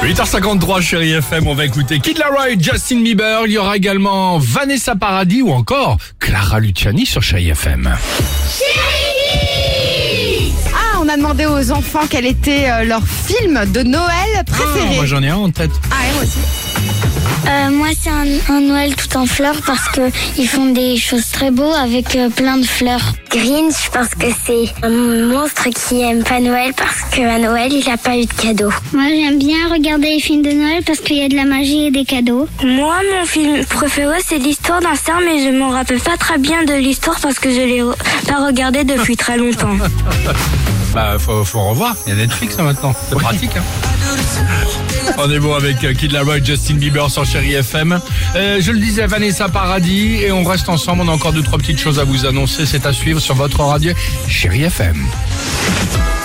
8h53, chérie FM, on va écouter Kid Laroi et Justin Bieber. Il y aura également Vanessa Paradis ou encore Clara Luciani sur chérie FM. Ah, on a demandé aux enfants quel était leur film de Noël préféré. Moi j'en ai un en tête. Ah, et moi aussi. Moi, c'est un Noël tout en fleurs parce que ils font des choses très beaux avec plein de fleurs. Grinch parce que c'est un monstre qui aime pas Noël parce qu'à Noël, il a pas eu de cadeaux. Moi, j'aime bien regarder les films de Noël parce qu'il y a de la magie et des cadeaux. Moi, mon film préféré, c'est l'histoire d'un cerf, mais je m'en rappelle pas très bien de l'histoire parce que je l'ai pas regardé depuis très longtemps. Bah faut revoir, il y a Netflix maintenant, c'est pratique hein. On est bon avec Kid Laroi et Justin Bieber sur chérie FM. Je le disais, Vanessa Paradis, et on reste ensemble, on a encore 2-3 petites choses à vous annoncer, c'est à suivre sur votre radio chérie FM.